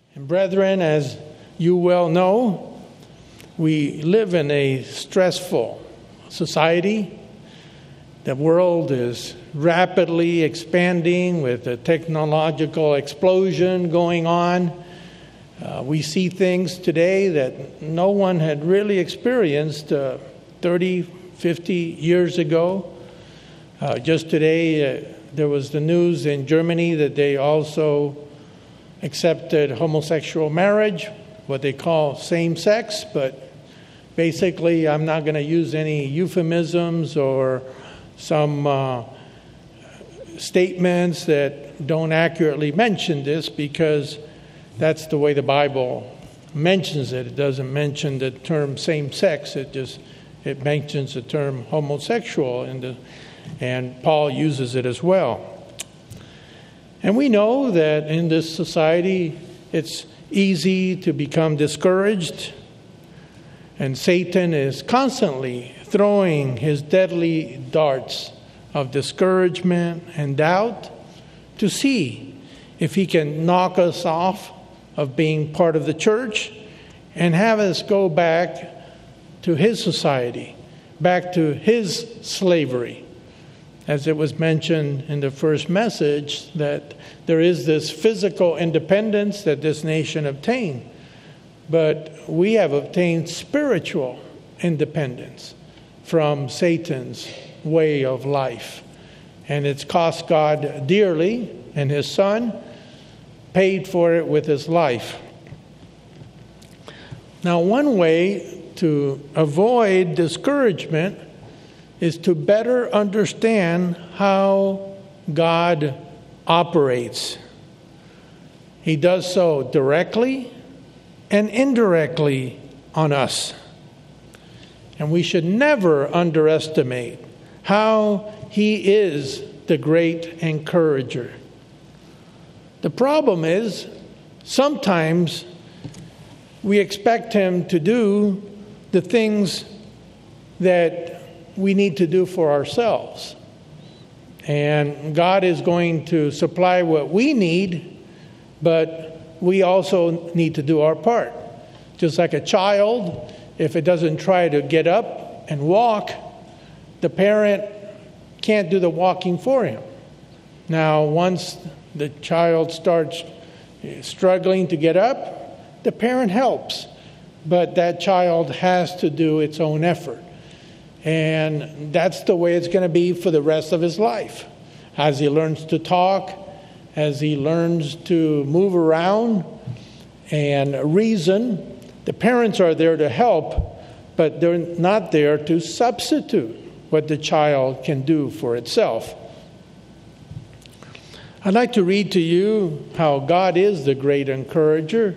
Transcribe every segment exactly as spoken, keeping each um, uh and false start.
And brethren, as you well know, we live in a stressful society. The world is rapidly expanding with a technological explosion going on. Uh, we see things today that no one had really experienced uh, thirty, fifty years ago. Uh, just today, uh, there was the news in Germany that they also accepted homosexual marriage, what they call same-sex, but basically I'm not going to use any euphemisms or some uh, statements that don't accurately mention this, because that's the way the Bible mentions it. It doesn't mention the term same-sex. It just it mentions the term homosexual, and the, and Paul uses it as well. And we know that in this society, it's easy to become discouraged, and Satan is constantly throwing his deadly darts of discouragement and doubt to see if he can knock us off of being part of the church and have us go back to his society, back to his slavery. As it was mentioned in the first message, that there is this physical independence that this nation obtained, but we have obtained spiritual independence from Satan's way of life. And it's cost God dearly, and his Son paid for it with his life. Now, one way to avoid discouragement is to better understand how God operates. He does so directly and indirectly on us. And we should never underestimate how he is the great encourager. The problem is, sometimes we expect him to do the things that we need to do for ourselves. And God is going to supply what we need, but we also need to do our part. Just like a child, if it doesn't try to get up and walk, the parent can't do the walking for him. Now, once the child starts struggling to get up, the parent helps, but that child has to do its own effort. And that's the way it's going to be for the rest of his life. As he learns to talk, as he learns to move around and reason, the parents are there to help, but they're not there to substitute what the child can do for itself. I'd like to read to you how God is the great encourager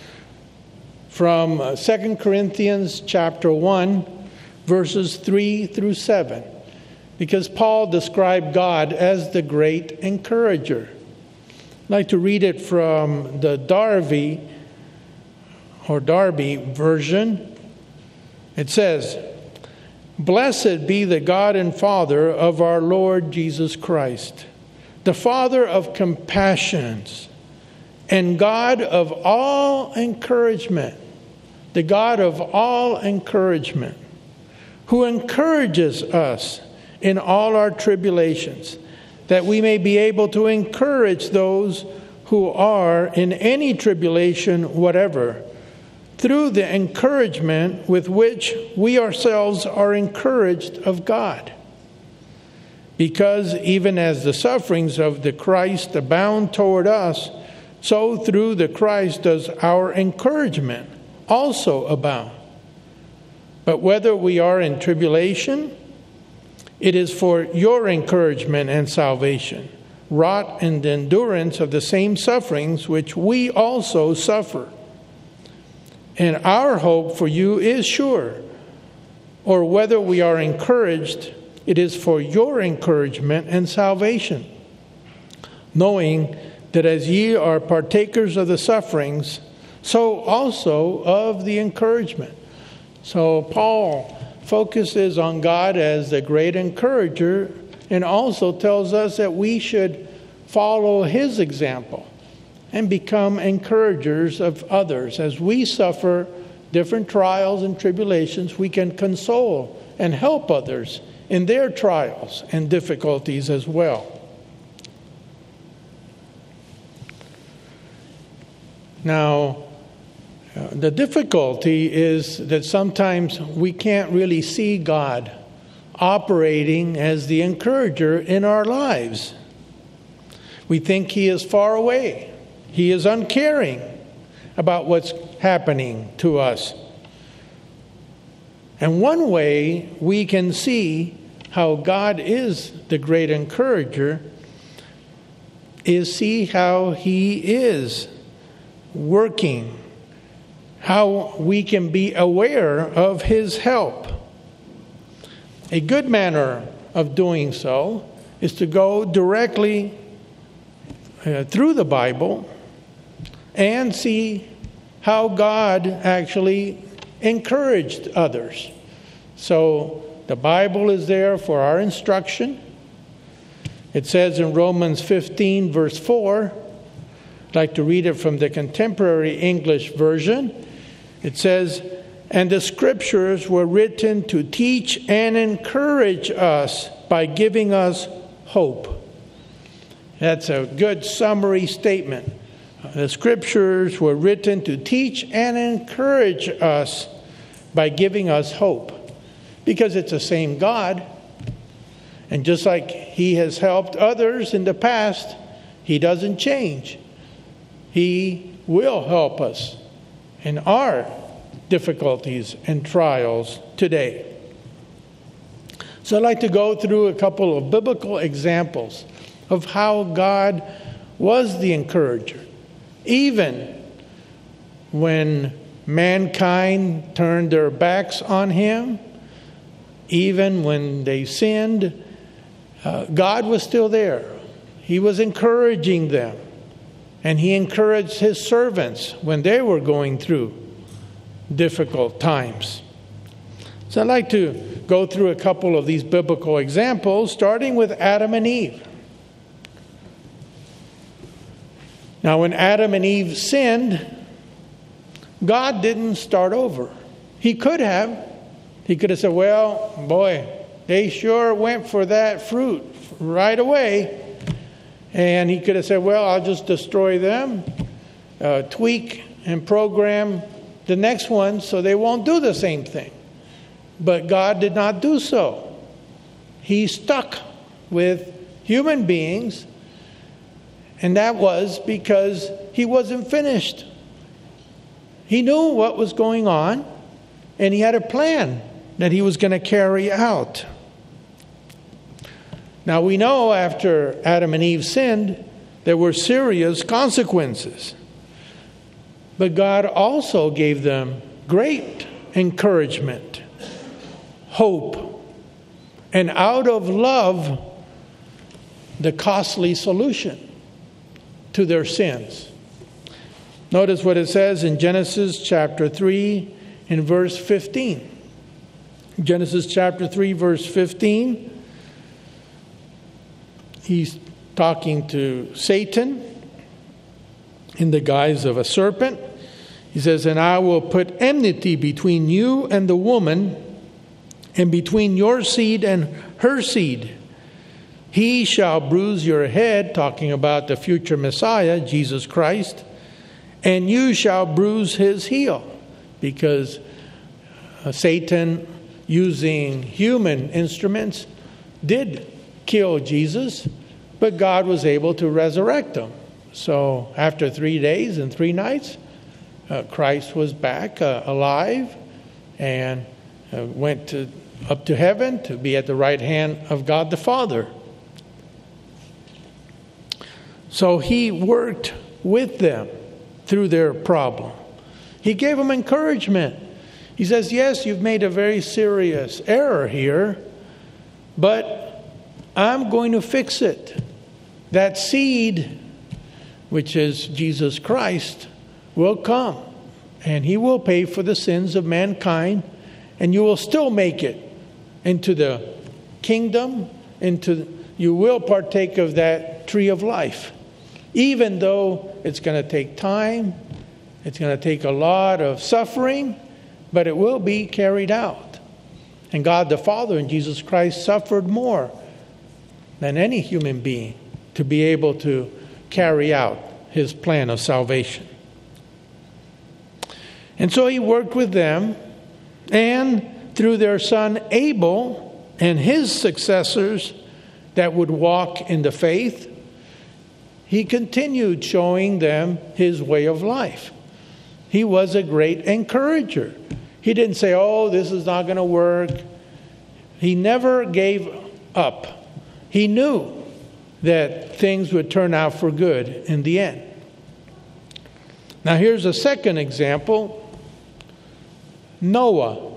from Second Corinthians chapter one, verses three through seven, because Paul described God as the great encourager. I'd like to read it from the Darby or Darby version. It says, "Blessed be the God and Father of our Lord Jesus Christ, the Father of compassions and God of all encouragement, the God of all encouragement, who encourages us in all our tribulations, that we may be able to encourage those who are in any tribulation whatever, through the encouragement with which we ourselves are encouraged of God. Because even as the sufferings of the Christ abound toward us, so through the Christ does our encouragement also abound. But whether we are in tribulation, it is for your encouragement and salvation, wrought in the endurance of the same sufferings which we also suffer. And our hope for you is sure. Or whether we are encouraged, it is for your encouragement and salvation, knowing that as ye are partakers of the sufferings, so also of the encouragement." So Paul focuses on God as the great encourager, and also tells us that we should follow his example and become encouragers of others. As we suffer different trials and tribulations, we can console and help others in their trials and difficulties as well. Now, uh, the difficulty is that sometimes we can't really see God operating as the encourager in our lives. We think He is far away. He is uncaring about what's happening to us. And one way we can see how God is the great encourager is see how He is working, how we can be aware of His help. A good manner of doing so is to go directly uh, through the Bible and see how God actually encouraged others. So the Bible is there for our instruction. It says in Romans fifteen, verse four, I'd like to read it from the Contemporary English Version. It says, "And the Scriptures were written to teach and encourage us by giving us hope." That's a good summary statement. The Scriptures were written to teach and encourage us by giving us hope. Because it's the same God. And just like He has helped others in the past, He doesn't change. He will help us in our difficulties and trials today. So I'd like to go through a couple of biblical examples of how God was the encourager. Even when mankind turned their backs on Him, even when they sinned, uh, God was still there. He was encouraging them. And He encouraged His servants when they were going through difficult times. So I'd like to go through a couple of these biblical examples, starting with Adam and Eve. Now, when Adam and Eve sinned, God didn't start over. He could have. He could have said, well, boy, they sure went for that fruit right away. And He could have said, well, I'll just destroy them, uh, tweak and program the next one so they won't do the same thing. But God did not do so. He stuck with human beings, and that was because He wasn't finished. He knew what was going on, and He had a plan that He was going to carry out. Now we know after Adam and Eve sinned, there were serious consequences. But God also gave them great encouragement, hope, and out of love, the costly solution to their sins. Notice what it says in Genesis chapter three in verse fifteen. Genesis chapter three, verse fifteen. He's talking to Satan in the guise of a serpent. He says, "And I will put enmity between you and the woman, and between your seed and her seed. He shall bruise your head," talking about the future Messiah, Jesus Christ, "and you shall bruise his heel." Because uh, Satan, using human instruments, did kill Jesus, but God was able to resurrect him. So after three days and three nights, uh, Christ was back uh, alive and uh, went to, up to heaven to be at the right hand of God the Father. So He worked with them through their problem. He gave them encouragement. He says, yes, you've made a very serious error here, but I'm going to fix it. That seed, which is Jesus Christ, will come, and He will pay for the sins of mankind, and you will still make it into the kingdom, into you will partake of that tree of life. even though it's going to take time, it's going to take a lot of suffering, but it will be carried out. And God the Father and Jesus Christ suffered more than any human being to be able to carry out his plan of salvation. And so he worked with them, and through their son Abel and his successors that would walk in the faith, he continued showing them his way of life. He was a great encourager. He didn't say, oh, this is not going to work. He never gave up. He knew that things would turn out for good in the end. Now here's a second example. Noah.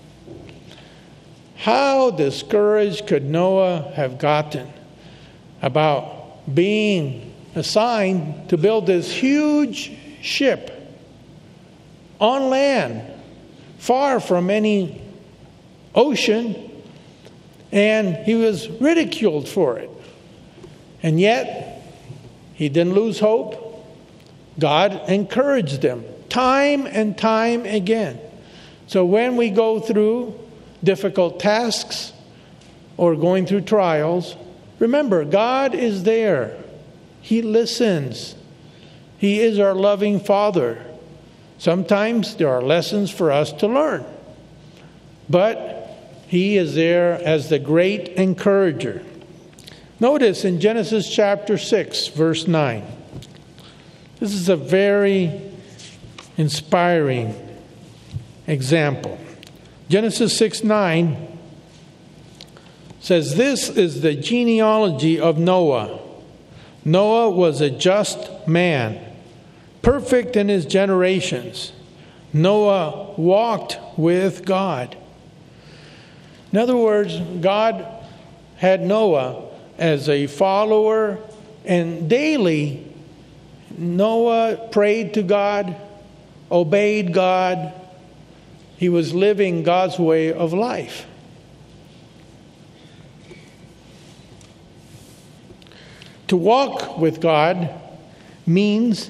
How discouraged could Noah have gotten about being assigned to build this huge ship on land, far from any ocean, and he was ridiculed for it. And yet, he didn't lose hope. God encouraged him time and time again. So when we go through difficult tasks or going through trials, remember, God is there. He listens. He is our loving Father. Sometimes there are lessons for us to learn, but he is there as the great encourager. Notice in Genesis chapter six, verse nine. This is a very inspiring example. Genesis six nine says, "This is the genealogy of Noah. Noah was a just man, perfect in his generations. Noah walked with God." In other words, God had Noah as a follower, and daily Noah prayed to God, obeyed God. He was living God's way of life. To walk with God means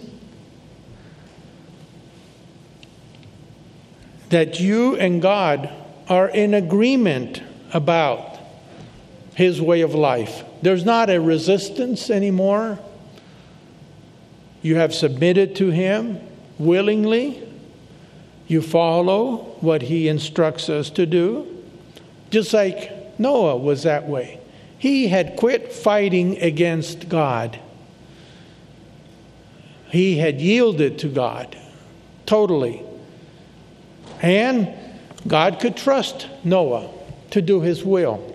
that you and God are in agreement about his way of life. There's not a resistance anymore. You have submitted to him willingly. You follow what he instructs us to do. Just like Noah was that way. He had quit fighting against God. He had yielded to God totally. And God could trust Noah to do his will.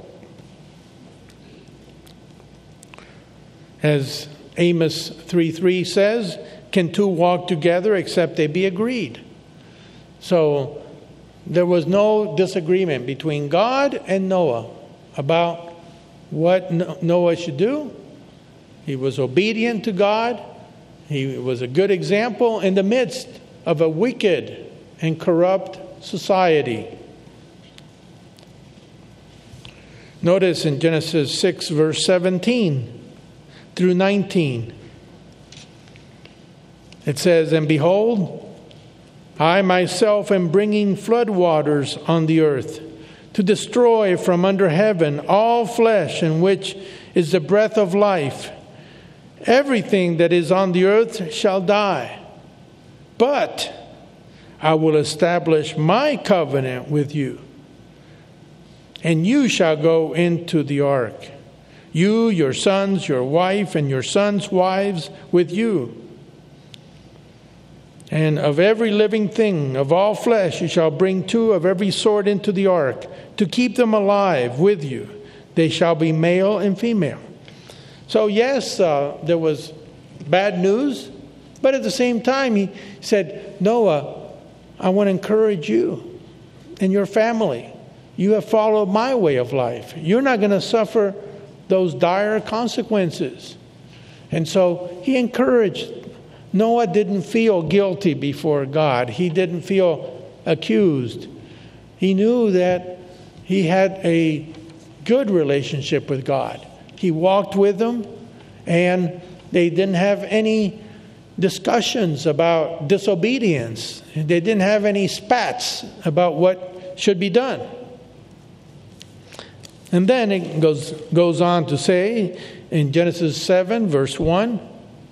As Amos three three says, "Can two walk together except they be agreed?" So there was no disagreement between God and Noah about what Noah should do. He was obedient to God. He was a good example in the midst of a wicked and corrupt society. Notice in Genesis six, verse seventeen through nineteen, it says, "And behold, I myself am bringing floodwaters on the earth, to destroy from under heaven all flesh in which is the breath of life. Everything that is on the earth shall die. But I will establish my covenant with you, and you shall go into the ark, you, your sons, your wife, and your sons' wives with you. And of every living thing, of all flesh, you shall bring two of every sort into the ark, to keep them alive with you. They shall be male and female." So yes, uh, there was bad news, but at the same time he said, "Noah, I want to encourage you and your family. You have followed my way of life. You're not going to suffer those dire consequences." And so he encouraged. Noah didn't feel guilty before God. He didn't feel accused. He knew that he had a good relationship with God. He walked with him, and They didn't have any discussions about disobedience. They didn't have any spats about what should be done. And then it goes, goes on to say in Genesis seven, verse one,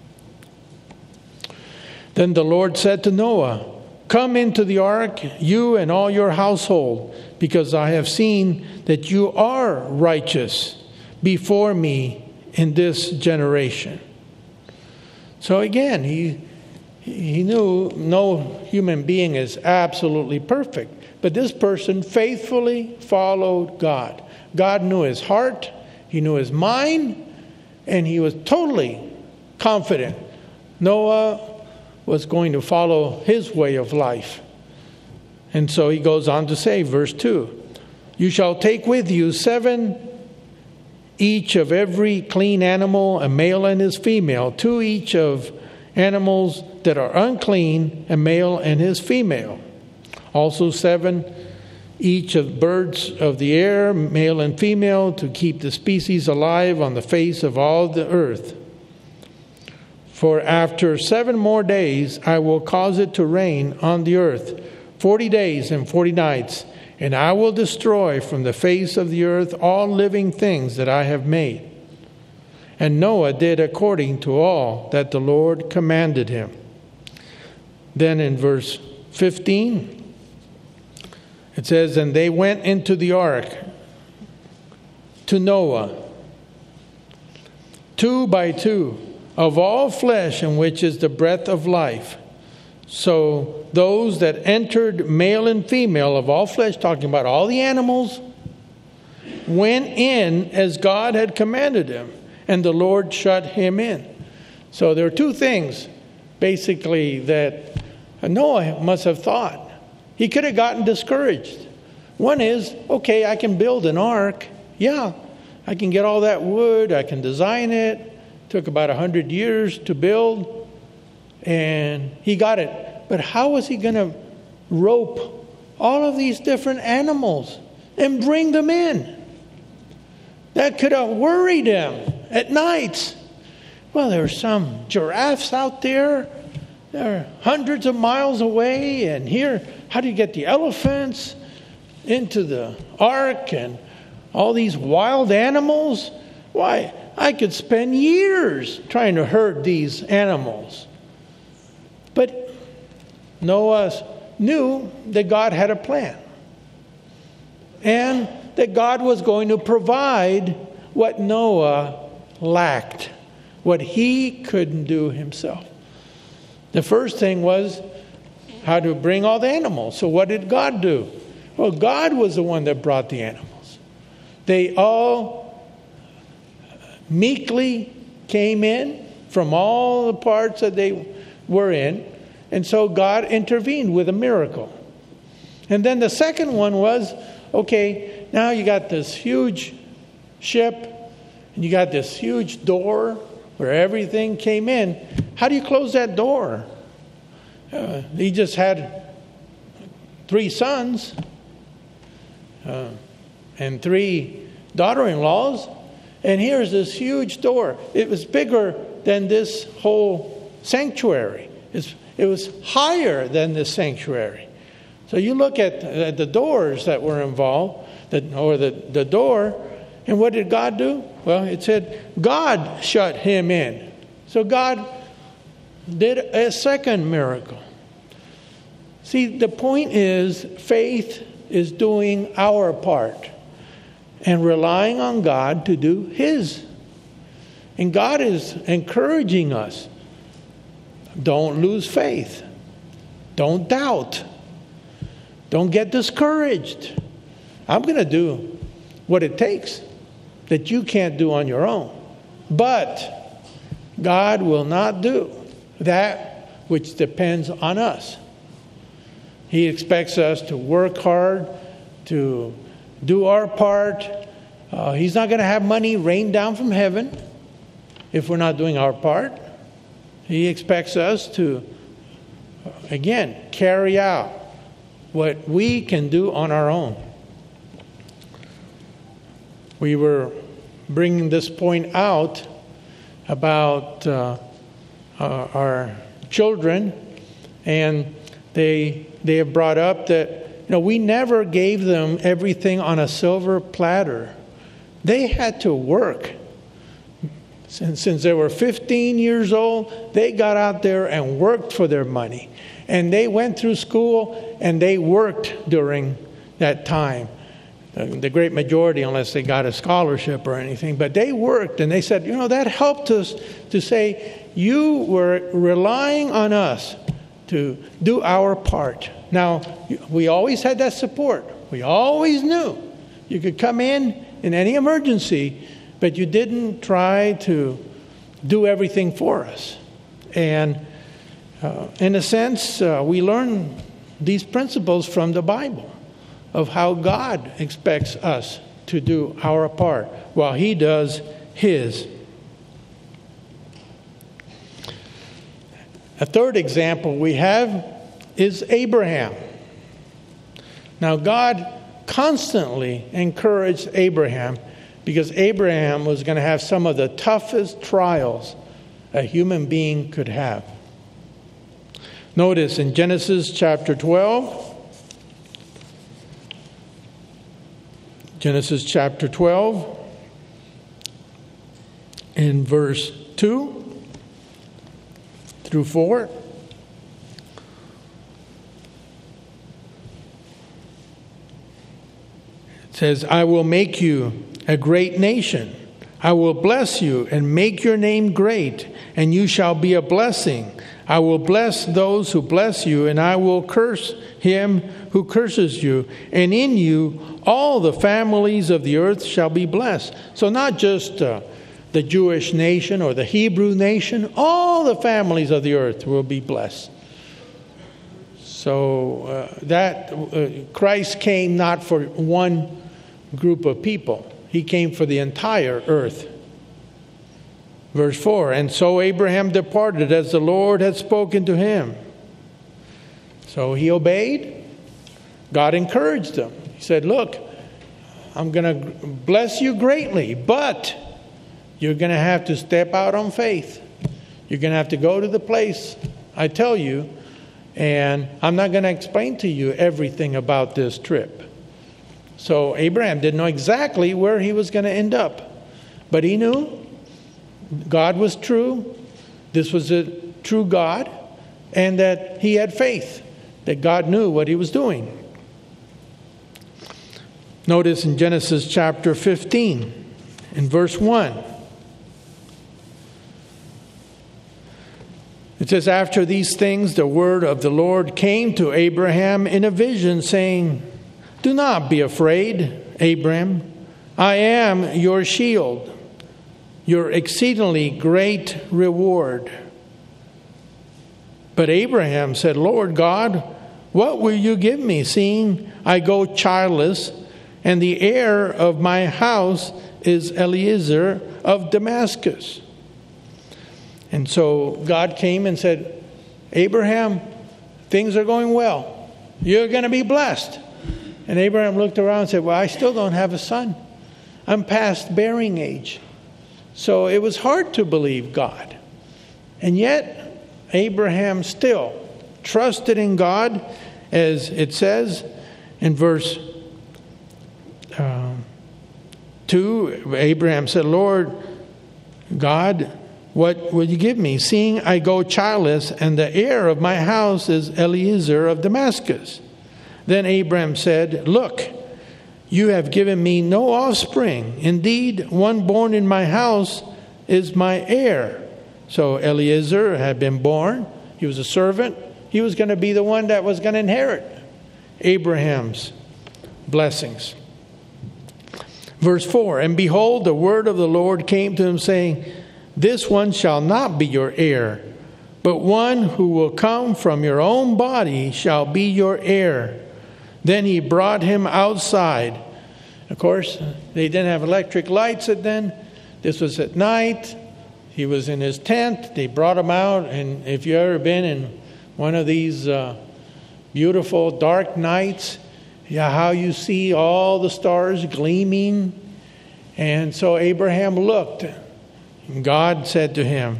then the Lord said to Noah, come into the ark, you and all your household, because I have seen that you are righteous before me in this generation. So again, he he knew no human being is absolutely perfect, but this person faithfully followed God. God knew his heart, he knew his mind, and he was totally confident Noah was going to follow his way of life. And so he goes on to say, verse two, you shall take with you seven each of every clean animal, a male and his female, two each of animals that are unclean, a male and his female. Also seven each of birds of the air, male and female, to keep the species alive on the face of all the earth. For after seven more days I will cause it to rain on the earth, forty days and forty nights, and I will destroy from the face of the earth all living things that I have made. And Noah did according to all that the Lord commanded him. Then in verse fifteen, it says, and they went into the ark to Noah, two by two, of all flesh in which is the breath of life. So those that entered, male and female, of all flesh, talking about all the animals, went in as God had commanded him, and the Lord shut him in. So there are two things, basically, that Noah must have thought. He could have gotten discouraged. One is, okay, I can build an ark. Yeah, I can get all that wood. I can design it. Took about a hundred years to build. And he got it. But how was he going to rope all of these different animals and bring them in? That could have worried him at night. Well, there are some giraffes out there. They're hundreds of miles away. And here, how do you get the elephants into the ark and all these wild animals? Why, I could spend years trying to herd these animals. But Noah knew that God had a plan. And that God was going to provide what Noah lacked, what he couldn't do himself. The first thing was how to bring all the animals. So what did God do? Well, God was the one that brought the animals. They all meekly came in from all the parts that they were in. And so God intervened with a miracle. And then the second one was, okay, now you got this huge ship, and you got this huge door where everything came in. How do you close that door? Uh, he just had three sons uh, and three daughter-in-laws, and here's this huge door. It was bigger than this whole sanctuary. It's, it was higher than this sanctuary. So you look at uh, the doors that were involved, the, or the, the door, and what did God do? Well, it said God shut him in. So God did a second miracle. See, the point is, faith is doing our part and relying on God to do his. And God is encouraging us. Don't lose faith. Don't doubt. Don't get discouraged. I'm going to do what it takes that you can't do on your own. But God will not do that which depends on us. He expects us to work hard, to do our part. Uh, he's not going to have money rain down from heaven if we're not doing our part. He expects us to, again, carry out what we can do on our own. We were bringing this point out about uh, uh, our children, and they they have brought up that, you know, we never gave them everything on a silver platter. They had to work. Since, since they were fifteen years old, they got out there and worked for their money. And they went through school and they worked during that time. The, the great majority, unless they got a scholarship or anything. But they worked, and they said, you know, that helped us to say, you were relying on us to do our part. Now, we always had that support. We always knew you could come in in any emergency, but you didn't try to do everything for us. And uh, in a sense, uh, we learn these principles from the Bible of how God expects us to do our part while He does His. A third example we have is Abraham. Now, God constantly encouraged Abraham because Abraham was going to have some of the toughest trials a human being could have. Notice in Genesis chapter twelve, Genesis chapter twelve, in verse two through four. It says, I will make you a great nation. I will bless you and make your name great, and you shall be a blessing. I will bless those who bless you, and I will curse him who curses you. And in you all the families of the earth shall be blessed. So not just uh, the Jewish nation or the Hebrew nation, all the families of the earth will be blessed. So uh, that uh, Christ came not for one group of people. He came for the entire earth. Verse four, and so Abraham departed as the Lord had spoken to him. So he obeyed. God encouraged him. He said, look, I'm going to bless you greatly, but you're going to have to step out on faith. You're going to have to go to the place I tell you, and I'm not going to explain to you everything about this trip. So Abraham didn't know exactly where he was going to end up, but he knew God was true, this was a true God, and that he had faith, that God knew what he was doing. Notice in Genesis chapter fifteen, in verse one, it says, after these things the word of the Lord came to Abraham in a vision, saying, do not be afraid, Abram. I am your shield, your exceedingly great reward. But Abraham said, Lord God, what will you give me, seeing I go childless, and the heir of my house is Eliezer of Damascus? And so God came and said, Abraham, things are going well. You're going to be blessed. And Abraham looked around and said, well, I still don't have a son. I'm past bearing age. So it was hard to believe God. And yet, Abraham still trusted in God, as it says in verse uh, two. Abraham said, Lord God, what will you give me, seeing I go childless, and the heir of my house is Eliezer of Damascus? Then Abraham said, look, you have given me no offspring. Indeed, one born in my house is my heir. So Eliezer had been born. He was a servant. He was going to be the one that was going to inherit Abraham's blessings. Verse four, and behold, the word of the Lord came to him, saying, this one shall not be your heir, but one who will come from your own body shall be your heir. Then he brought him outside. Of course, they didn't have electric lights at then. This was at night. He was in his tent. They brought him out. And if you've ever been in one of these uh, beautiful dark nights, yeah, how you see all the stars gleaming. And so Abraham looked. God said to him,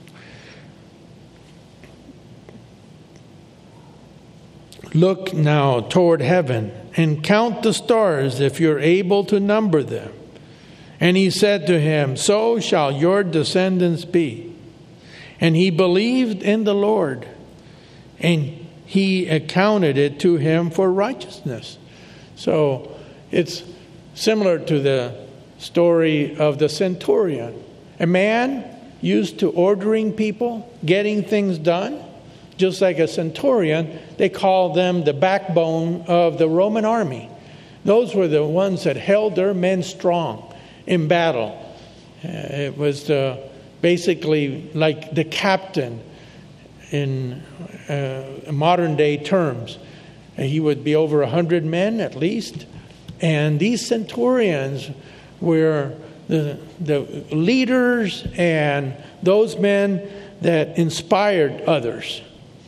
"Look now toward heaven and count the stars if you're able to number them." And he said to him, "So shall your descendants be." And he believed in the Lord, and he accounted it to him for righteousness. So it's similar to the story of the centurion. A man used to ordering people, getting things done. Just like a centurion, they called them the backbone of the Roman army. Those were the ones that held their men strong in battle. Uh, it was uh, basically like the captain in uh, modern day terms. Uh, he would be over a hundred men at least. And these centurions were the, the leaders and those men that inspired others.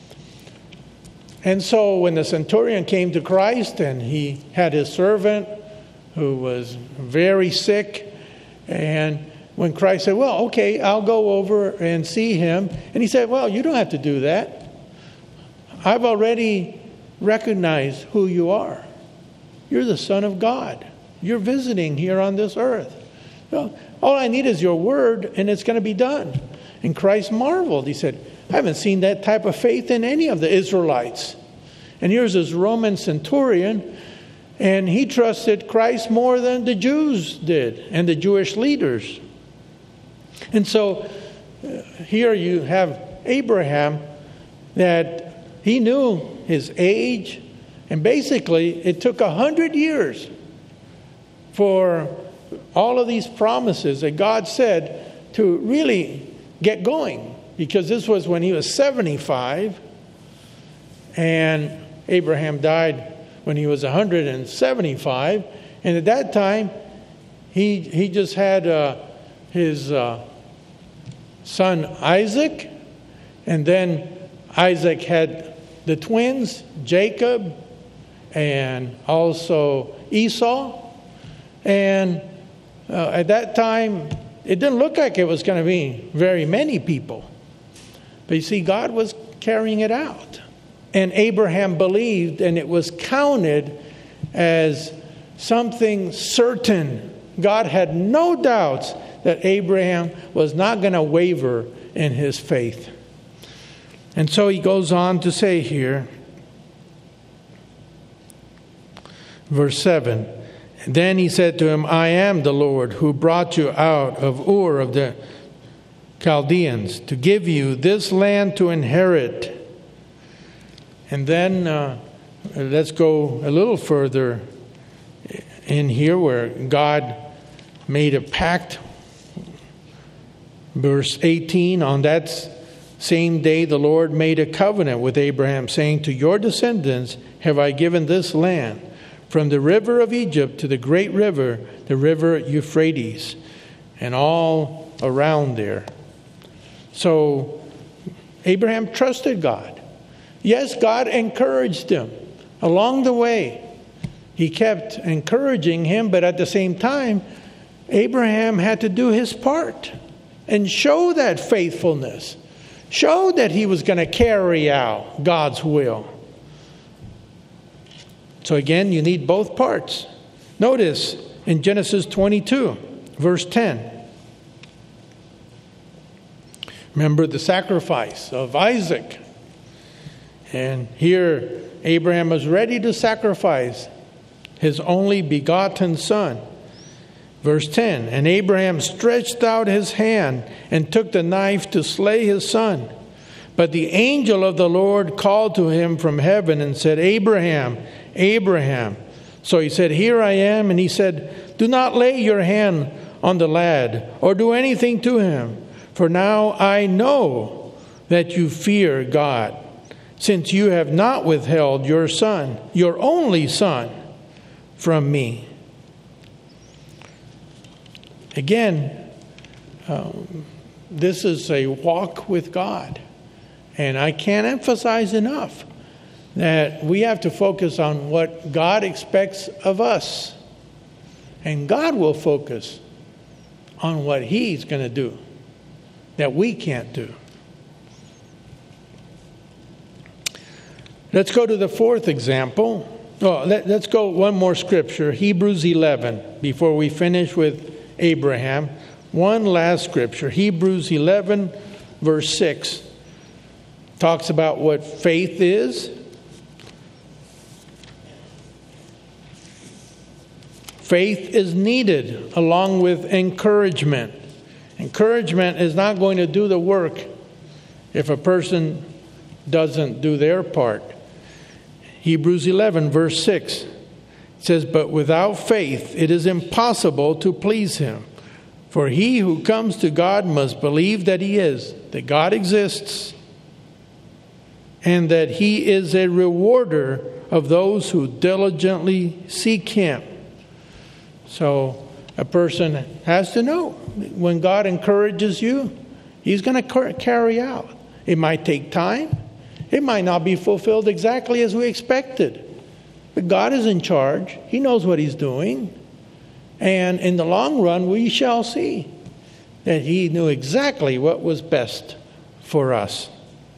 And so when the centurion came to Christ and he had his servant who was very sick, and when Christ said, "Well, okay, I'll go over and see him." And he said, "Well, you don't have to do that. I've already recognized who you are. You're the Son of God. You're visiting here on this earth. Well, all I need is your word and it's going to be done." And Christ marveled. He said, "I haven't seen that type of faith in any of the Israelites." And here's this Roman centurion, and he trusted Christ more than the Jews did and the Jewish leaders. And so uh, here you have Abraham, that he knew his age, and basically it took a hundred years for all of these promises that God said to really get going, because this was when he was seventy-five, and Abraham died when he was one hundred seventy-five, and at that time he he just had uh, his uh, son Isaac, and then Isaac had the twins Jacob and also Esau, and uh, at that time it didn't look like it was going to be very many people. But you see, God was carrying it out. And Abraham believed, and it was counted as something certain. God had no doubts that Abraham was not going to waver in his faith. And so he goes on to say here, verse seven, "Then he said to him, I am the Lord who brought you out of Ur of the Chaldeans to give you this land to inherit." And then uh, let's go a little further in here where God made a pact. Verse eighteen, "On that same day the Lord made a covenant with Abraham, saying, to your descendants have I given this land, from the river of Egypt to the great river, the river Euphrates, and all around there." So Abraham trusted God. Yes, God encouraged him along the way. He kept encouraging him, but at the same time, Abraham had to do his part and show that faithfulness, show that he was going to carry out God's will. So again, you need both parts. Notice in Genesis twenty-two, verse ten. Remember the sacrifice of Isaac. And here Abraham was ready to sacrifice his only begotten son. Verse ten, "And Abraham stretched out his hand and took the knife to slay his son. But the angel of the Lord called to him from heaven and said, Abraham, Abraham. So he said, Here I am. And he said, Do not lay your hand on the lad or do anything to him. For now I know that you fear God, since you have not withheld your son, your only son, from me." Again, um, this is a walk with God. And I can't emphasize enough that we have to focus on what God expects of us. And God will focus on what He's going to do that we can't do. Let's go to the fourth example. Oh, let, let's go one more scripture, Hebrews eleven, before we finish with Abraham. One last scripture, Hebrews eleven, verse six, talks about what faith is. Faith is needed along with encouragement. Encouragement is not going to do the work if a person doesn't do their part. Hebrews eleven, verse six, says, "But without faith it is impossible to please him. For he who comes to God must believe that he is, that God exists, and that he is a rewarder of those who diligently seek him." So a person has to know when God encourages you, he's going to carry out. It might take time. It might not be fulfilled exactly as we expected. But God is in charge. He knows what he's doing. And in the long run, we shall see that he knew exactly what was best for us.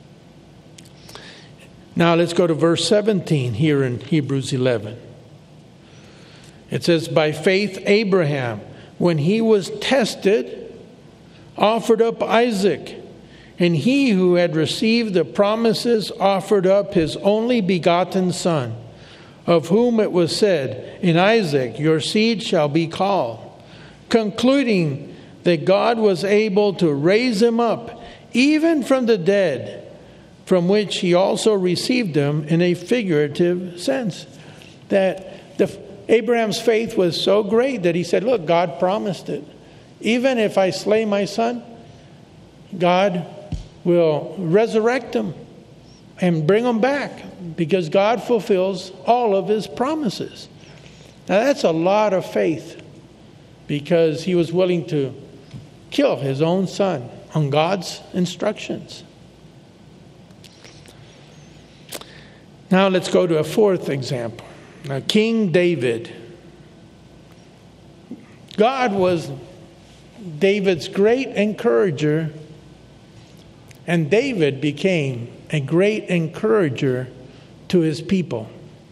Now let's go to verse seventeen here in Hebrews eleven. It says, "By faith Abraham, when he was tested, offered up Isaac. And he who had received the promises offered up his only begotten son, of whom it was said, 'In Isaac your seed shall be called,' concluding that God was able to raise him up even from the dead, from which he also received him in a figurative sense." That the, Abraham's faith was so great that he said, look, God promised it. Even if I slay my son, God will resurrect him and bring him back, because God fulfills all of his promises. Now that's a lot of faith, because he was willing to kill his own son on God's instructions. Now let's go to a fourth example. Now, King David. God was David's great encourager, and David became a great encourager to his people.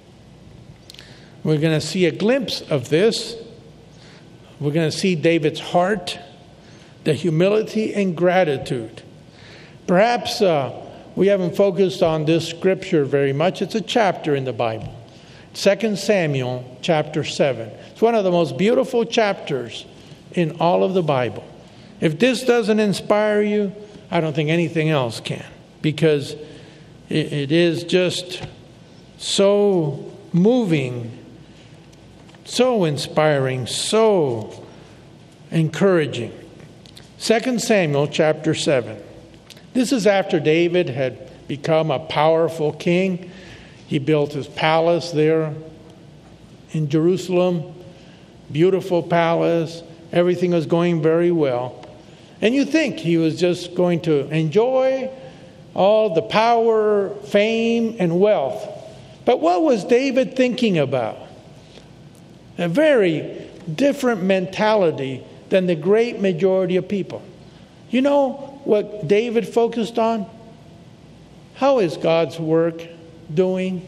We're going to see a glimpse of this. We're going to see David's heart, the humility and gratitude. Perhaps uh, we haven't focused on this scripture very much. It's a chapter in the Bible. Second Samuel chapter seven. It's one of the most beautiful chapters in all of the Bible. If this doesn't inspire you, I don't think anything else can, because it, it is just so moving, so inspiring, so encouraging. Second Samuel chapter seven. This is after David had become a powerful king. He built his palace there in Jerusalem. Beautiful palace. Everything was going very well. And you think he was just going to enjoy all the power, fame, and wealth. But what was David thinking about? A very different mentality than the great majority of people. You know what David focused on? How is God's work doing?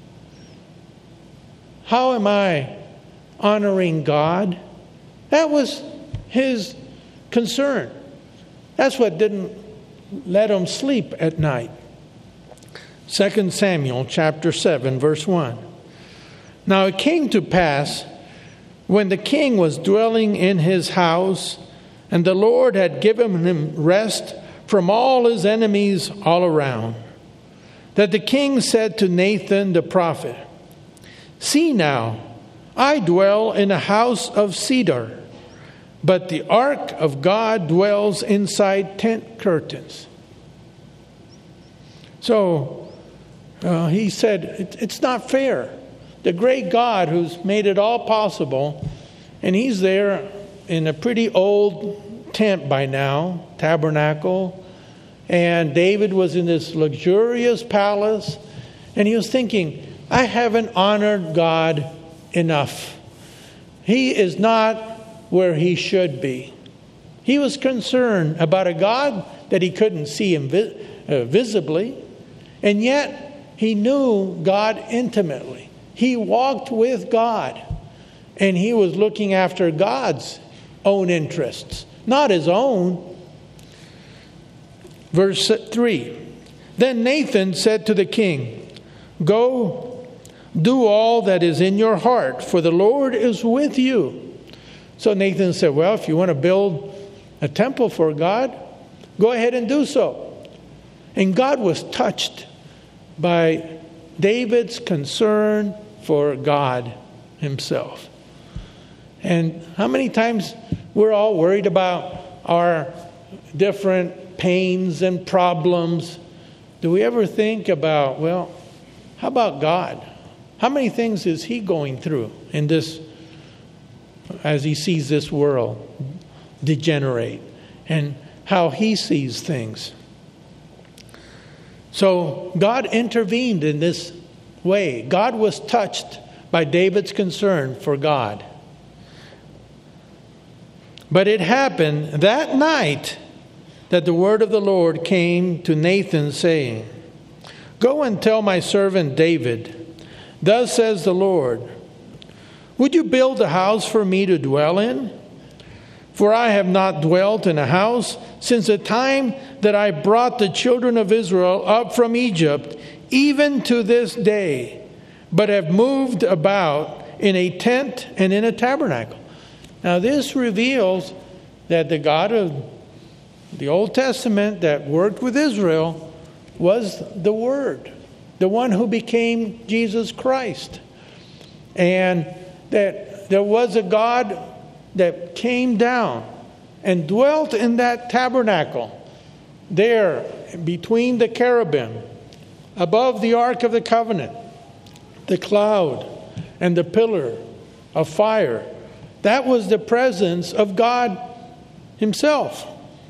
How am I honoring God? That was his concern. That's what didn't let him sleep at night. Second Samuel chapter seven, verse one. Now it came to pass, when the king was dwelling in his house, and the Lord had given him rest from all his enemies all around, that the king said to Nathan the prophet, "See now, I dwell in a house of cedar, but the ark of God dwells inside tent curtains." So uh, he said, it, it's not fair. The great God who's made it all possible, and he's there in a pretty old tent by now, tabernacle, and David was in this luxurious palace, and he was thinking, I haven't honored God enough. He is not where he should be. He was concerned about a God that he couldn't see him vi- uh, visibly. And yet, he knew God intimately. He walked with God. And he was looking after God's own interests, not his own. Verse three. Then Nathan said to the king, "Go, do all that is in your heart, for the Lord is with you." So Nathan said, "Well, if you want to build a temple for God, go ahead and do so." And God was touched by David's concern for God himself. And how many times we're all worried about our different pains and problems? Do we ever think about, well, how about God? How many things is he going through in this, as he sees this world degenerate, and how he sees things? So God intervened in this way. God was touched by David's concern for God. But it happened that night that the word of the Lord came to Nathan, saying, "Go and tell my servant David, thus says the Lord, would you build a house for me to dwell in? For I have not dwelt in a house since the time that I brought the children of Israel up from Egypt, even to this day, but have moved about in a tent and in a tabernacle." Now this reveals that the God of the Old Testament that worked with Israel was the Word, the one who became Jesus Christ. And that there was a God that came down and dwelt in that tabernacle there between the cherubim, above the Ark of the Covenant, the cloud and the pillar of fire. That was the presence of God himself.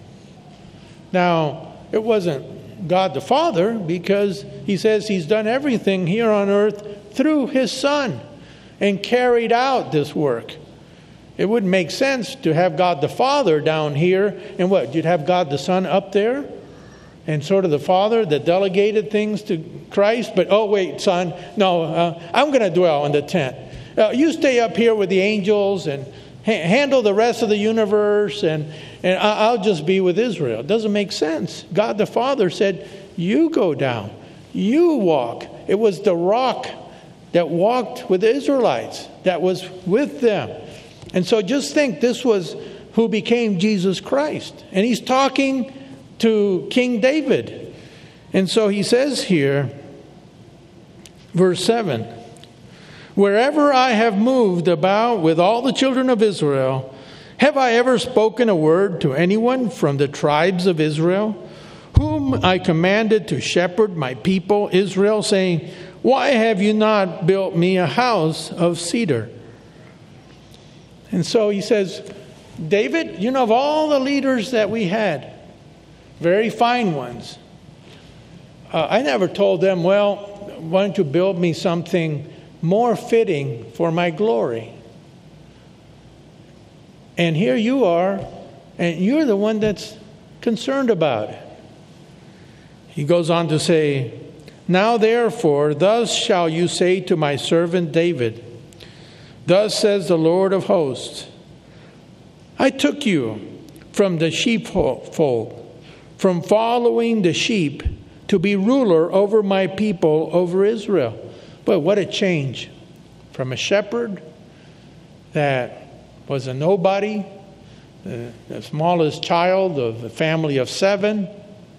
Now, it wasn't God the Father, because he says he's done everything here on earth through his Son and carried out this work. It wouldn't make sense to have God the Father down here, and what, you'd have God the Son up there, and sort of the Father that delegated things to Christ, but oh wait, Son, no, uh, I'm going to dwell in the tent. Uh, you stay up here with the angels and ha- handle the rest of the universe, and, and I- I'll just be with Israel. It doesn't make sense. God the Father said, you go down, you walk. It was the rock that walked with the Israelites, that was with them. And so just think, this was who became Jesus Christ. And he's talking to King David. And so he says here, verse seven, "Wherever I have moved about with all the children of Israel, have I ever spoken a word to anyone from the tribes of Israel, whom I commanded to shepherd my people Israel, saying, why have you not built me a house of cedar?" And so he says, David, you know, of all the leaders that we had, very fine ones, uh, I never told them, well, why don't you build me something more fitting for my glory? And here you are, and you're the one that's concerned about it. He goes on to say, "Now therefore, thus shall you say to my servant David, thus says the Lord of hosts, I took you from the sheepfold, from following the sheep, to be ruler over my people, over Israel." But what a change from a shepherd that was a nobody, the, the smallest child of a family of seven,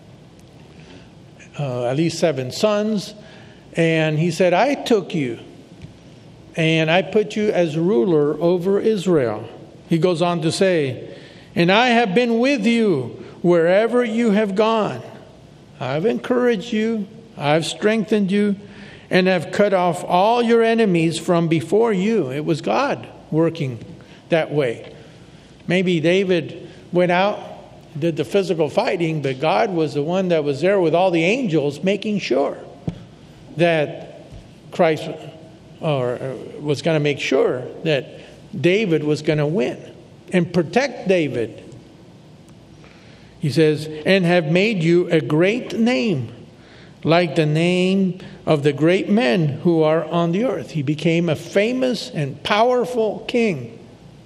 uh, at least seven sons. And he said, I took you and I put you as ruler over Israel. He goes on to say, "And I have been with you wherever you have gone. I've encouraged you, I've strengthened you, and have cut off all your enemies from before you." It was God working that way. Maybe David went out, did the physical fighting, but God was the one that was there with all the angels, making sure that Christ or was going to make sure that David was going to win and protect David. He says, and have made you a great name, like the name of the great men who are on the earth. He became a famous and powerful king.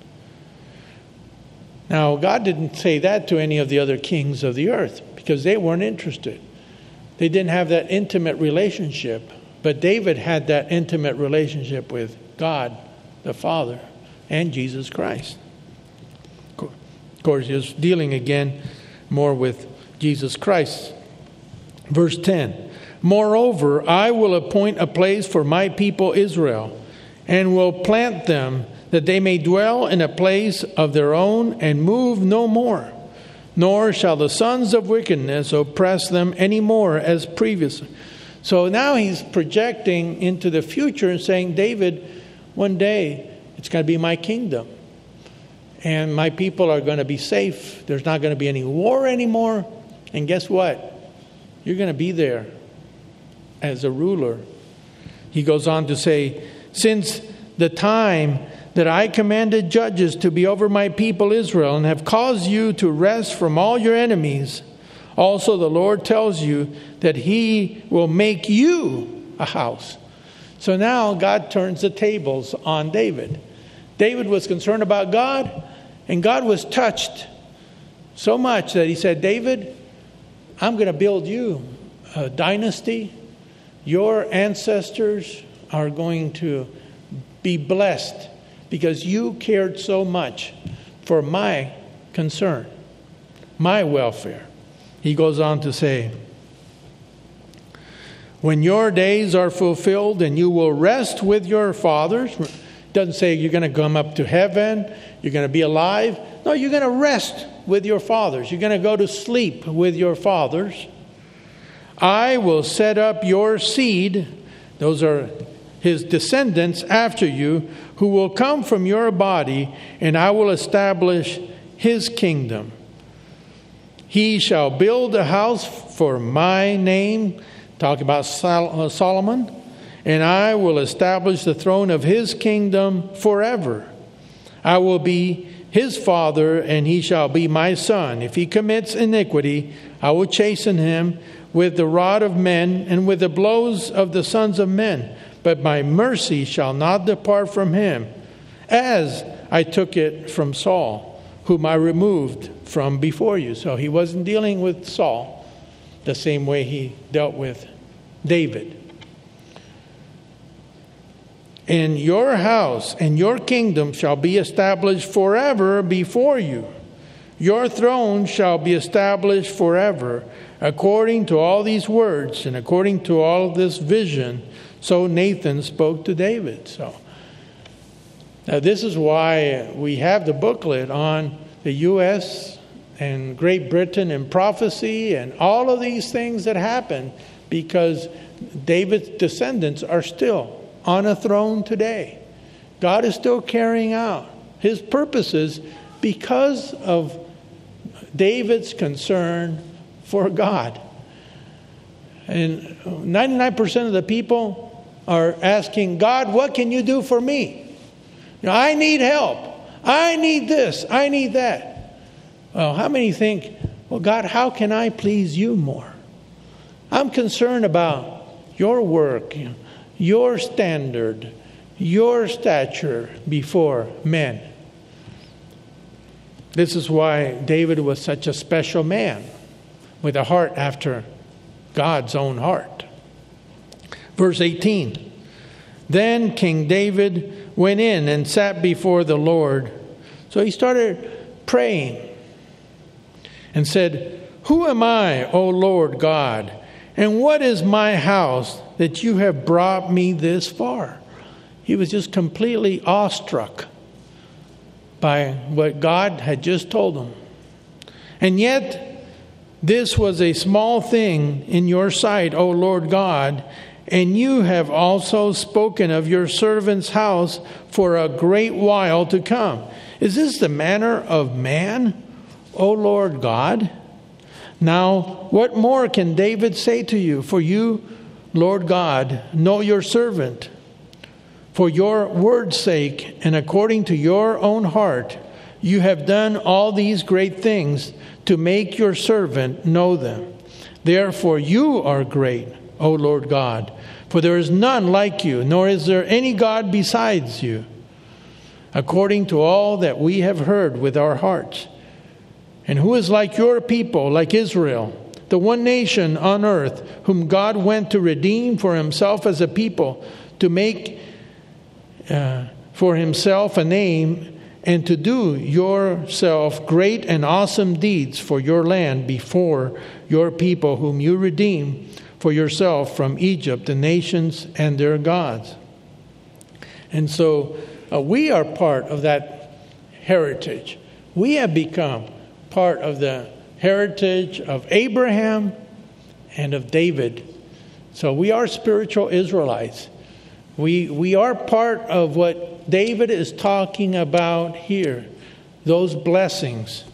Now, God didn't say that to any of the other kings of the earth because they weren't interested. They didn't have that intimate relationship. But David had that intimate relationship with God, the Father, and Jesus Christ. Of course, he was dealing again more with Jesus Christ. Verse ten. Moreover, I will appoint a place for my people Israel, and will plant them, that they may dwell in a place of their own and move no more. Nor shall the sons of wickedness oppress them any more as previously. So now he's projecting into the future and saying, David, one day it's going to be my kingdom. And my people are going to be safe. There's not going to be any war anymore. And guess what? You're going to be there as a ruler. He goes on to say, since the time that I commanded judges to be over my people Israel, and have caused you to rest from all your enemies, also the Lord tells you that he will make you a house. So now God turns the tables on David. David was concerned about God, and God was touched so much that he said, David, I'm going to build you a dynasty. Your ancestors are going to be blessed because you cared so much for my concern, my welfare. He goes on to say, when your days are fulfilled and you will rest with your fathers, it doesn't say you're going to come up to heaven, you're going to be alive. No, you're going to rest with your fathers. You're going to go to sleep with your fathers. I will set up your seed, those are his descendants after you, who will come from your body, and I will establish his kingdom. He shall build a house for my name, talk about Sol- Solomon, and I will establish the throne of his kingdom forever. I will be his father, and he shall be my son. If he commits iniquity, I will chasten him with the rod of men and with the blows of the sons of men. But my mercy shall not depart from him, as I took it from Saul, whom I removed from before you. So he wasn't dealing with Saul the same way he dealt with David. And your house and your kingdom shall be established forever before you. Your throne shall be established forever. According to all these words and according to all this vision, so Nathan spoke to David. So now this is why we have the booklet on the U S and Great Britain and prophecy and all of these things that happen, because David's descendants are still on a throne today. God is still carrying out his purposes because of David's concern for God. And ninety-nine percent of the people are asking, God, what can you do for me? You know, I need help. I need this. I need that. Well, how many think, well, God, how can I please you more? I'm concerned about your work, your standard, your stature before men. This is why David was such a special man, with a heart after God's own heart. Verse eighteen. Then King David went in and sat before the Lord. So he started praying and said, who am I, O Lord God? And what is my house that you have brought me this far? He was just completely awestruck by what God had just told him. And yet, this was a small thing in your sight, O Lord God, and you have also spoken of your servant's house for a great while to come. Is this the manner of man, O Lord God? Now, what more can David say to you? For you, Lord God, know your servant. For your word's sake and according to your own heart, you have done all these great things to make your servant know them. Therefore you are great, O Lord God, for there is none like you, nor is there any God besides you. According to all that we have heard with our hearts. And who is like your people, like Israel, the one nation on earth, whom God went to redeem for himself as a people, to make uh, for himself a name, and to do yourself great and awesome deeds for your land before your people, whom you redeemed for yourself from Egypt, the nations and their gods. And so uh, we are part of that heritage. We have become part of the heritage of Abraham and of David. So we are spiritual Israelites. We we are part of what David is talking about here, those blessings.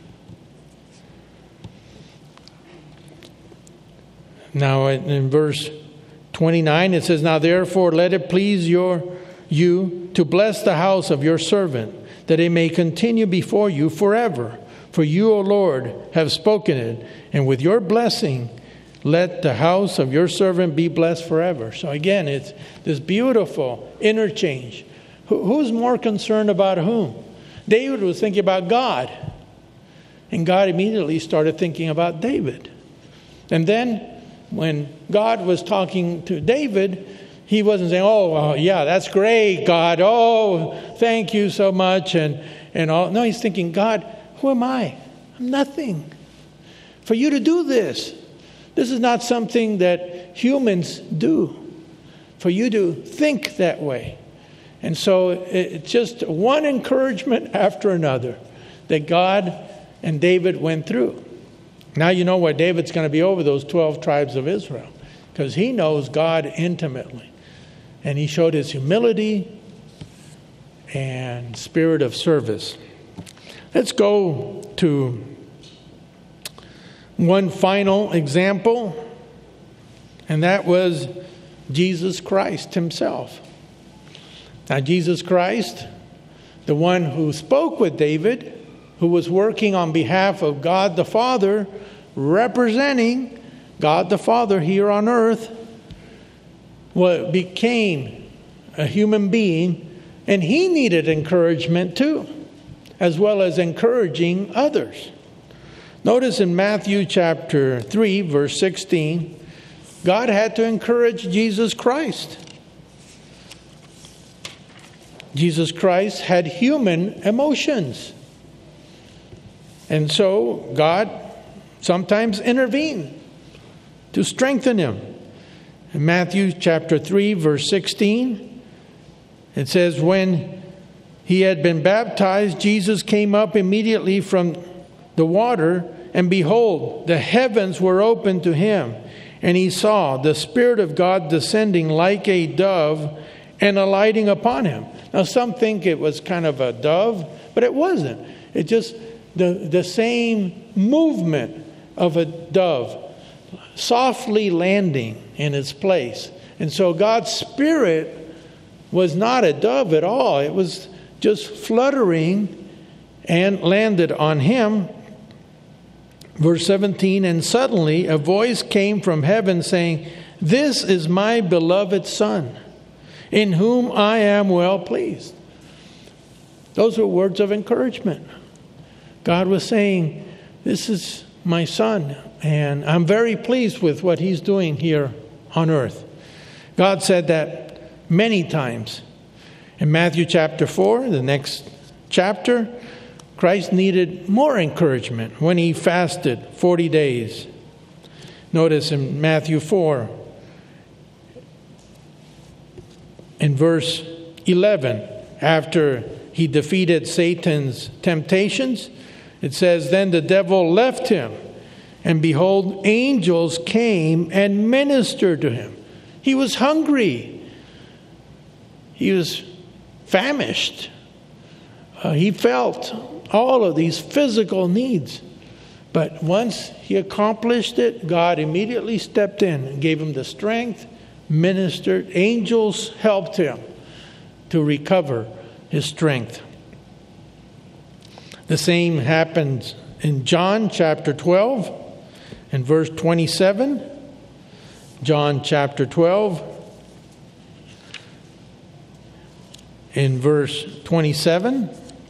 Now in verse twenty-nine it says, "Now therefore let it please your you to bless the house of your servant, that it may continue before you forever. For you, O Lord, have spoken it, and with your blessing let the house of your servant be blessed forever." So again, it's this beautiful interchange. Who's more concerned about whom? David was thinking about God. And God immediately started thinking about David. And then when God was talking to David, he wasn't saying, oh, well, yeah, that's great, God. Oh, thank you so much. And, and all. No, he's thinking, God, who am I? I'm nothing. For you to do this. This is not something that humans do. For you to think that way. And so it's just one encouragement after another that God and David went through. Now you know why David's going to be over those twelve tribes of Israel. Because he knows God intimately. And he showed his humility and spirit of service. Let's go to one final example. And that was Jesus Christ himself. Now Jesus Christ, the one who spoke with David, who was working on behalf of God the Father, representing God the Father here on earth, what became a human being, and he needed encouragement too, as well as encouraging others. Notice in Matthew chapter three, verse sixteen, God had to encourage Jesus Christ. Jesus Christ had human emotions. And so God sometimes intervened to strengthen him. In Matthew chapter three, verse sixteen, it says, when he had been baptized, Jesus came up immediately from the water, and behold, the heavens were opened to him, and he saw the Spirit of God descending like a dove and alighting upon him. Now some think it was kind of a dove, but it wasn't. It just the the same movement of a dove, softly landing in its place. And so God's Spirit was not a dove at all. It was just fluttering and landed on him. Verse seventeen, and suddenly a voice came from heaven saying, "This is my beloved Son, in whom I am well pleased." Those were words of encouragement. God was saying, this is my Son, and I'm very pleased with what he's doing here on earth. God said that many times. In Matthew chapter four, the next chapter, Christ needed more encouragement when he fasted forty days. Notice in Matthew four, in verse eleven, after he defeated Satan's temptations, it says, then the devil left him, and behold, angels came and ministered to him. He was hungry. He was famished. Uh, he felt all of these physical needs. But once he accomplished it, God immediately stepped in and gave him the strength, ministered. Angels helped him to recover his strength. The same happens in John chapter twelve and verse twenty-seven. John chapter twelve in verse twenty-seven.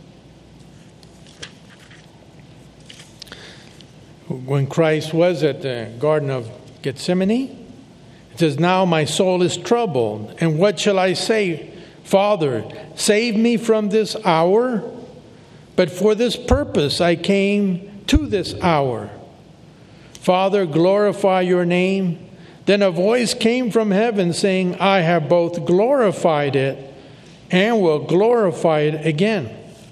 When Christ was at the Garden of Gethsemane, it says, "Now my soul is troubled, and what shall I say? Father, save me from this hour, but for this purpose I came to this hour. Father, glorify your name." Then a voice came from heaven saying, "I have both glorified it and will glorify it again."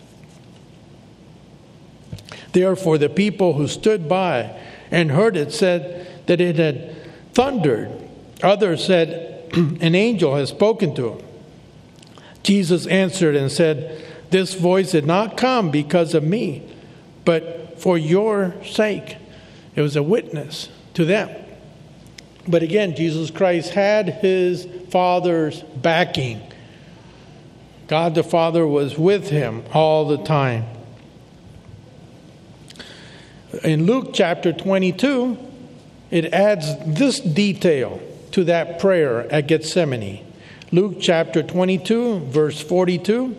Therefore the people who stood by and heard it said that it had thundered. Others said, "An angel has spoken to him." Jesus answered and said, "This voice did not come because of me, but for your sake." It was a witness to them. But again, Jesus Christ had his Father's backing. God the Father was with him all the time. In Luke chapter twenty-two, it adds this detail to that prayer at Gethsemane. Luke chapter twenty-two, verse forty-two.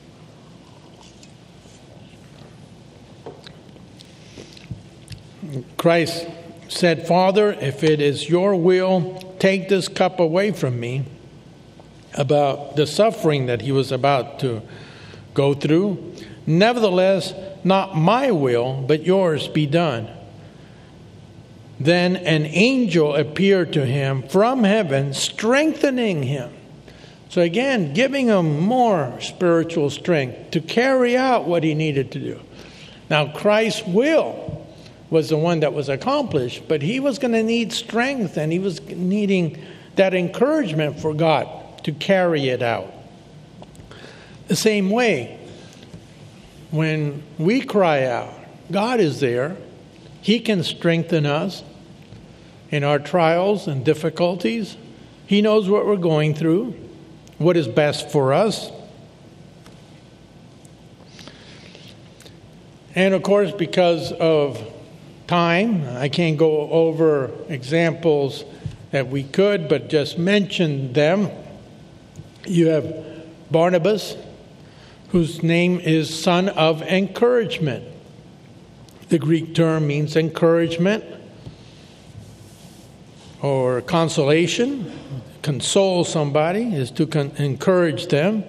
Christ said, "Father, if it is your will, take this cup away from me," about the suffering that he was about to go through. "Nevertheless, not my will, but yours be done." Then an angel appeared to him from heaven, strengthening him. So again, giving him more spiritual strength to carry out what he needed to do. Now, Christ's will was the one that was accomplished, but he was going to need strength, and he was needing that encouragement for God to carry it out. The same way, when we cry out, God is there. He can strengthen us in our trials and difficulties. He knows what we're going through, what is best for us. And of course, because of time, I can't go over examples that we could, but just mention them. You have Barnabas, whose name is son of encouragement. The Greek term means encouragement or consolation. Console somebody is to con- encourage them.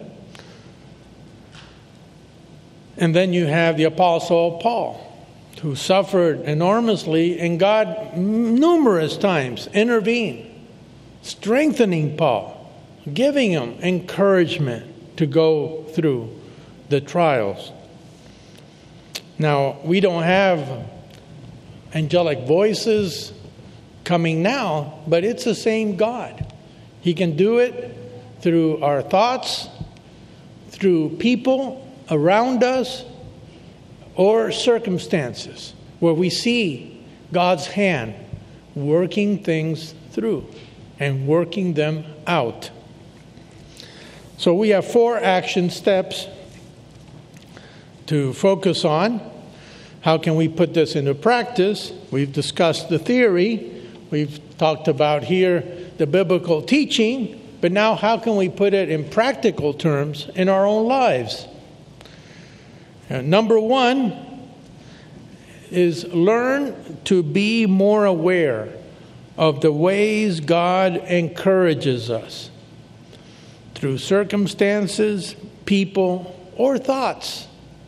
And then you have the Apostle Paul, who suffered enormously, and God numerous times intervened, strengthening Paul, giving him encouragement to go through the trials. Now, we don't have angelic voices coming now, but it's the same God. He can do it through our thoughts, through people around us, or circumstances where we see God's hand working things through and working them out. So we have four action steps to focus on. How can we put this into practice? We've discussed the theory. We've talked about here the biblical teaching. But now how can we put it in practical terms in our own lives? Uh, number one is learn to be more aware of the ways God encourages us through circumstances, people, or thoughts.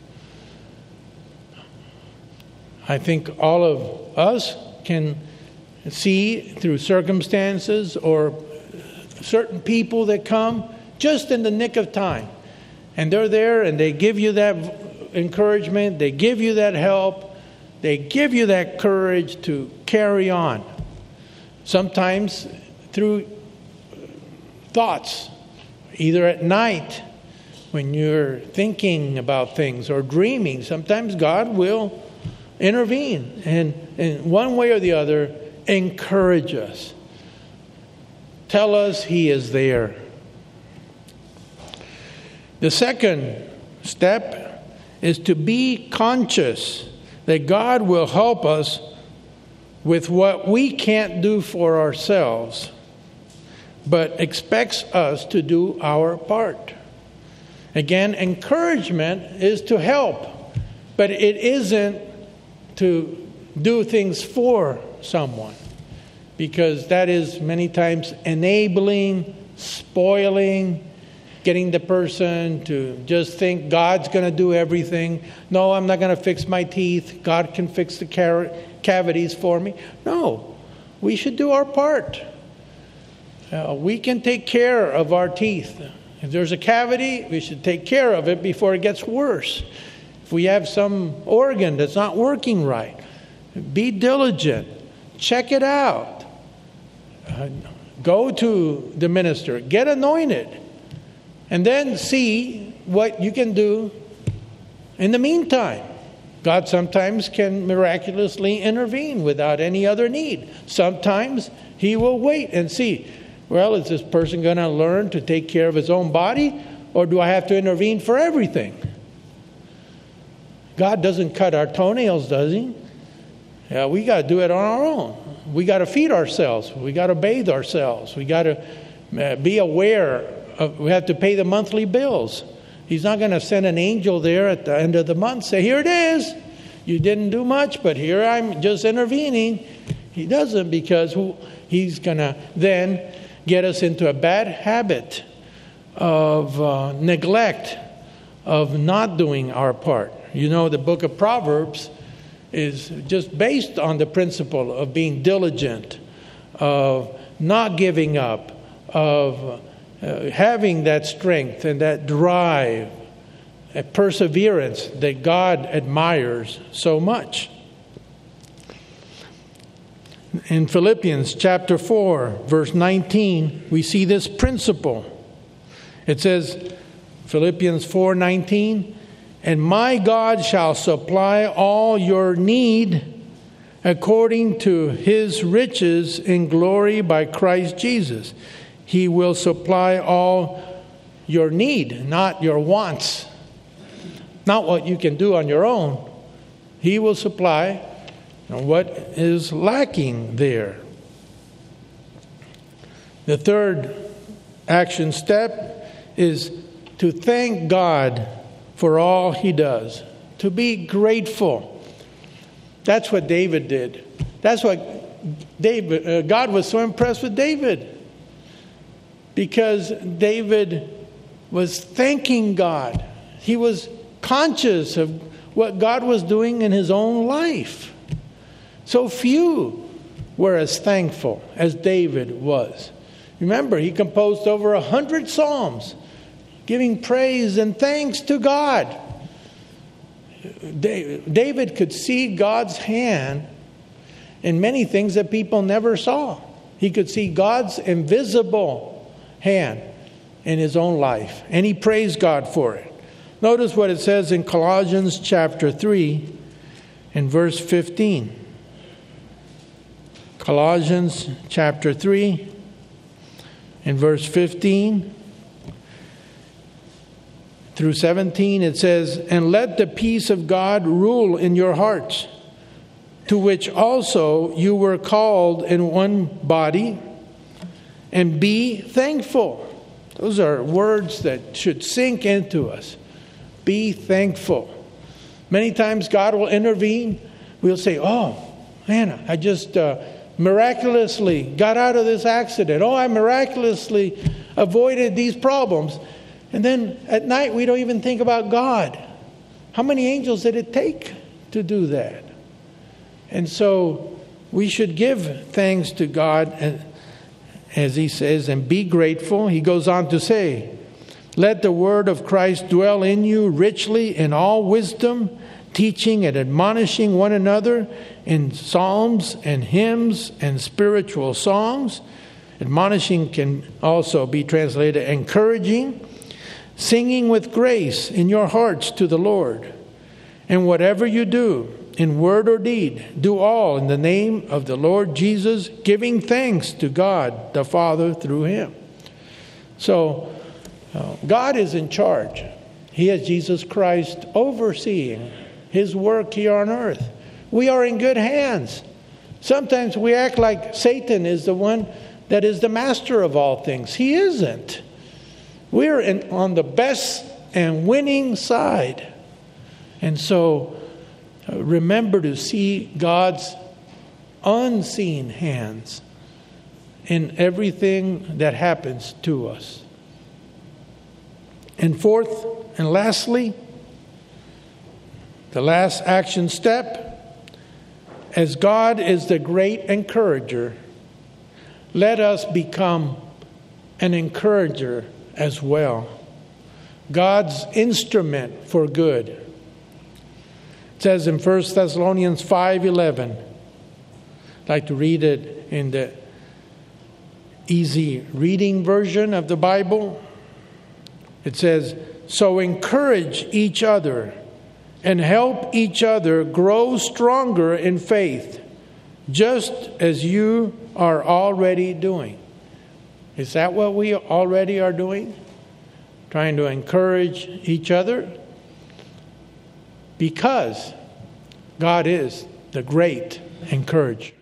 I think all of us can see through circumstances or certain people that come just in the nick of time. And they're there and they give you that encouragement, they give you that help, they give you that courage to carry on. Sometimes through thoughts, either at night when you're thinking about things or dreaming, sometimes God will intervene and in one way or the other encourage us. Tell us He is there. The second step is to be conscious that God will help us with what we can't do for ourselves, but expects us to do our part. Again, encouragement is to help, but it isn't to do things for someone, because that is many times enabling, spoiling, getting the person to just think God's going to do everything. No, I'm not going to fix my teeth. God can fix the car- cavities for me. No, we should do our part. Uh, we can take care of our teeth. If there's a cavity, we should take care of it before it gets worse. If we have some organ that's not working right, be diligent. Check it out. Uh, go to the minister. Get anointed. And then see what you can do in the meantime. God sometimes can miraculously intervene without any other need. Sometimes He will wait and see, well, is this person going to learn to take care of his own body, or do I have to intervene for everything? God doesn't cut our toenails, does He? Yeah, we got to do it on our own. We got to feed ourselves. We got to bathe ourselves. We got to be aware. We have to pay the monthly bills. He's not going to send an angel there at the end of the month, say, here it is. You didn't do much, but here I'm just intervening. He doesn't, because He's going to then get us into a bad habit of uh, neglect, of not doing our part. You know, the book of Proverbs is just based on the principle of being diligent, of not giving up, of Uh, having that strength and that drive, a perseverance that God admires so much. In Philippians chapter four, verse nineteen, we see this principle. It says, Philippians four nineteen, and my God shall supply all your need according to His riches in glory by Christ Jesus. He will supply all your need, not your wants. Not what you can do on your own. He will supply what is lacking there. The third action step is to thank God for all He does. To be grateful. That's what David did. That's what David, uh, God was so impressed with David. Because David was thanking God. He was conscious of what God was doing in his own life. So few were as thankful as David was. Remember, he composed over a hundred psalms, giving praise and thanks to God. David could see God's hand in many things that people never saw. He could see God's invisible hand in his own life, and he praised God for it. Notice what it says in Colossians chapter three and verse fifteen. Colossians chapter three and verse fifteen through seventeen, it says, and let the peace of God rule in your hearts, to which also you were called in one body, and be thankful. Those are words that should sink into us. Be thankful. Many times God will intervene. We'll say, oh, man, I just uh, miraculously got out of this accident. Oh, I miraculously avoided these problems. And then at night, we don't even think about God. How many angels did it take to do that? And so we should give thanks to God, and as he says, and be grateful. He goes on to say, let the word of Christ dwell in you richly in all wisdom, teaching and admonishing one another in psalms and hymns and spiritual songs. Admonishing can also be translated encouraging, singing with grace in your hearts to the Lord. And whatever you do, in word or deed, do all in the name of the Lord Jesus, giving thanks to God the Father through Him. So, uh, God is in charge. He has Jesus Christ overseeing His work here on earth. We are in good hands. Sometimes we act like Satan is the one that is the master of all things. He isn't. We're in, on the best and winning side. And so uh, remember to see God's unseen hands in everything that happens to us. And fourth and lastly, the last action step, as God is the great encourager, let us become an encourager as well. God's instrument for good. It says in First Thessalonians five eleven. I'd like to read it in the easy reading version of the Bible. It says, "So encourage each other and help each other grow stronger in faith, just as you are already doing." Is that what we already are doing? Trying to encourage each other? Because God is the great encourager.